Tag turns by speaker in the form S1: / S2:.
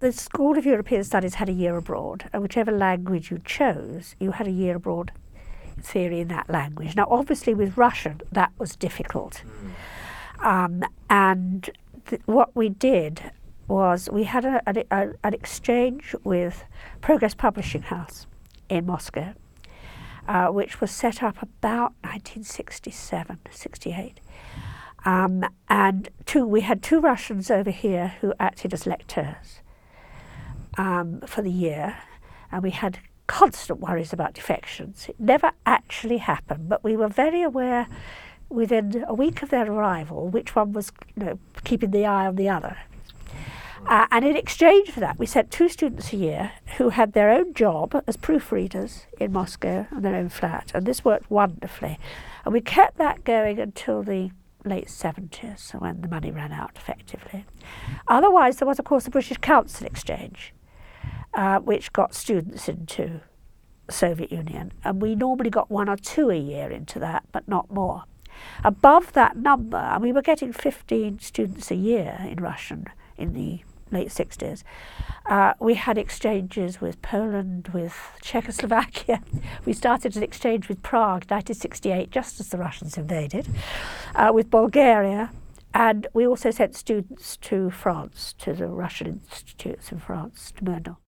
S1: the School of European Studies had a year abroad, and whichever language you chose, you had a year abroad theory in that language. Now, obviously, with Russian, that was difficult. And what we did was we had an exchange with Progress Publishing House in Moscow, which was set up about 1967, 68. And we had two Russians over here who acted as lectors for the year, and we had constant worries about defections. It never actually happened, but we were very aware within a week of their arrival which one was, keeping the eye on the other. And in exchange for that, we sent two students a year who had their own job as proofreaders in Moscow and their own flat, and this worked wonderfully. And we kept that going until the late 70s, when the money ran out effectively. Otherwise, there was, of course, the British Council Exchange, which got students into the Soviet Union, and we normally got one or two a year into that, but not more. Above that number, and we were getting 15 students a year in Russian in the late 60s, we had exchanges with Poland, with Czechoslovakia. We started an exchange with Prague, 1968, just as the Russians invaded, with Bulgaria, and we also sent students to France, to the Russian institutes in France, to Murnau.